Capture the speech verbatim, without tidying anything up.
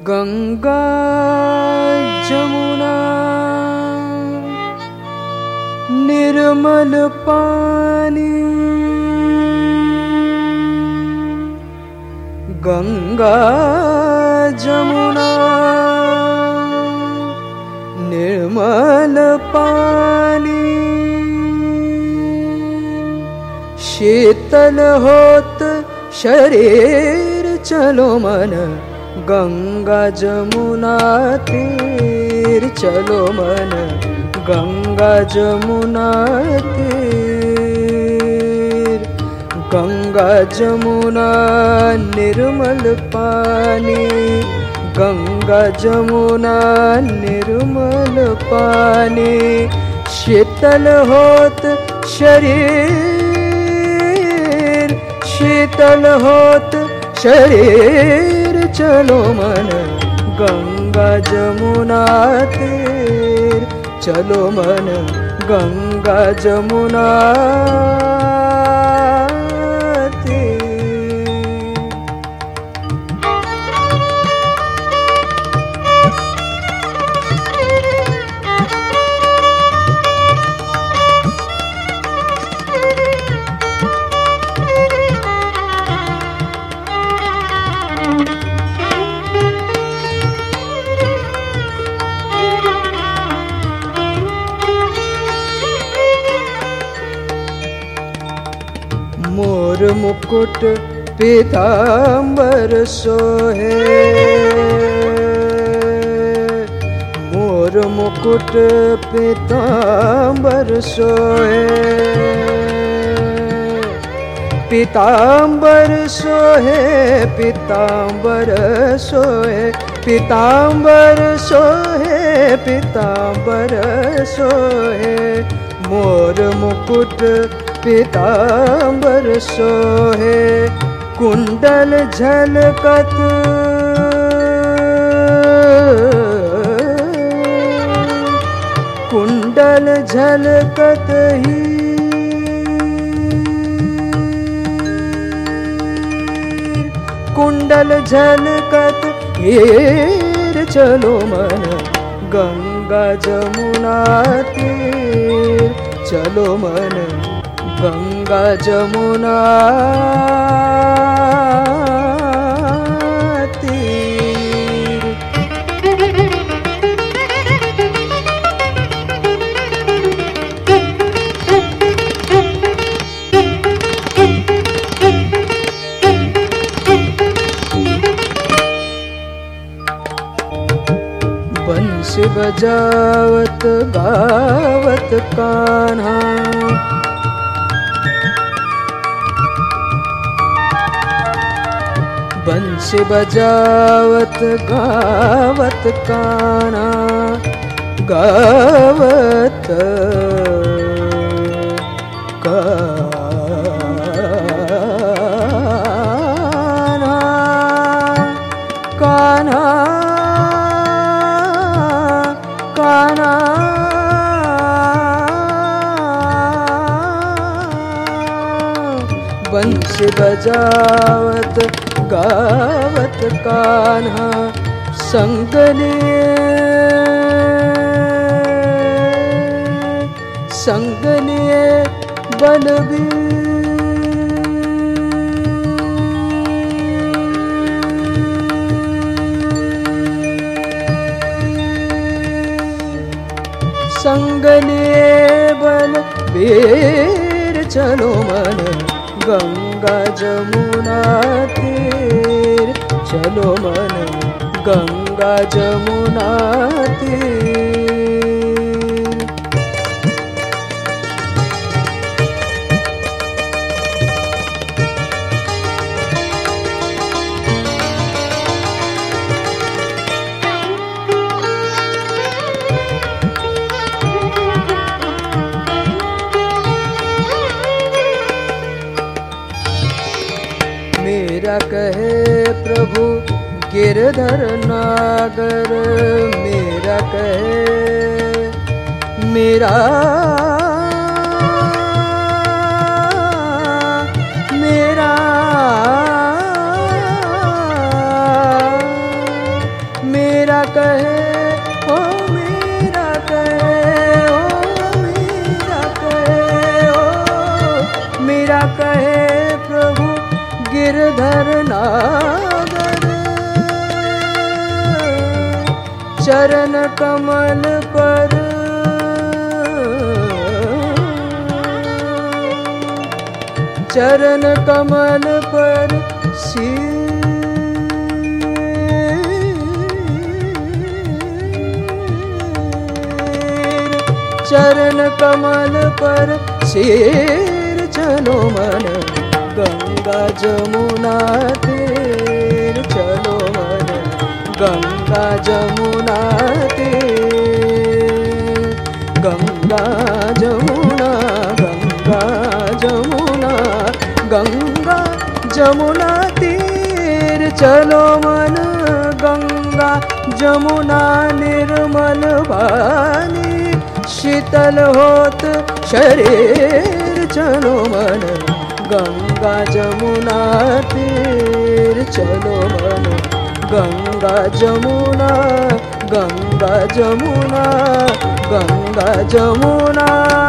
गंगा जमुना निर्मल पानी, गंगा जमुना निर्मल पानी, शीतल होत शरीर चलो मन, गंगा जमुना तीर चलो मन, गंगा जमुना तीर। गंगा जमुना निर्मल पानी, गंगा जमुना निर्मल पानी, शीतल होत शरीर, शीतल होत शरीर चलो मन, गंगा जमुना तीर चलो मन, गंगा जमुना तीर। मोर मुकुट पीतांबर सोहे, मोर मुकुट पीतांबर सोहे, पीतांबर सोहे, पीतांबर सोहे, पीतांबर सोहे, पीतांबर सोहे, मोर मुकुट पीतांबर सोहे, कुंडल झलकत, कुंडल झलकत ही, कुंडल झलकत हीर चलो मन, गंगा जमुना तीर चलो मन, गंगा जमुना तीर। बंसी बजावत गावत कान्हा, बंसी बजावत गावत कान्हा, गावत कान्हा, कान्हा कान्हा, बंसी बजावत गावत कान्हा, संग लिए संग लिए बलबीर, संग लिए बलबीर चलो मन, गंगा जमुना तीर चलो मन, गंगा जमुना तीर। मेरा कहे प्रभु गिरधर नागर, मेरा कहे मेरा मेरा गिरधर नागर चरण कमल पर चरण कमल पर सिर चरण कमल पर सिर चलो मन गंगा जमुना तीर चलो मन गंगा जमुना तीर गंगा जमुना गंगा जमुना गंगा जमुना तीर चलो मन गंगा जमुना निर्मल पानी शीतल होत शरीर चलो मन गंगा जमुना तीर चलो मन गंगा जमुना गंगा जमुना गंगा जमुना